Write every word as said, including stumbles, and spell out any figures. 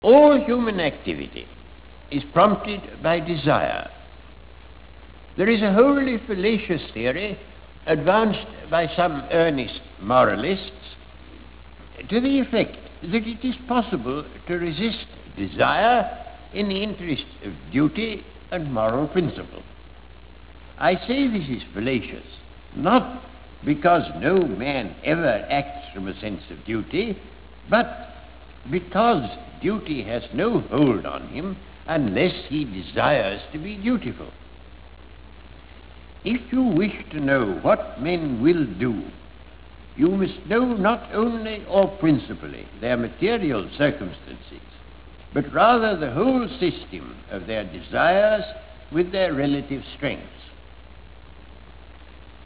All human activity is prompted by desire. There is a wholly fallacious theory advanced by some earnest moralists to the effect that it is possible to resist desire in the interest of duty and moral principle. I say this is fallacious, not because no man ever acts from a sense of duty, but because duty has no hold on him unless he desires to be dutiful. If you wish to know what men will do, you must know not only or principally their material circumstances, but rather the whole system of their desires with their relative strengths.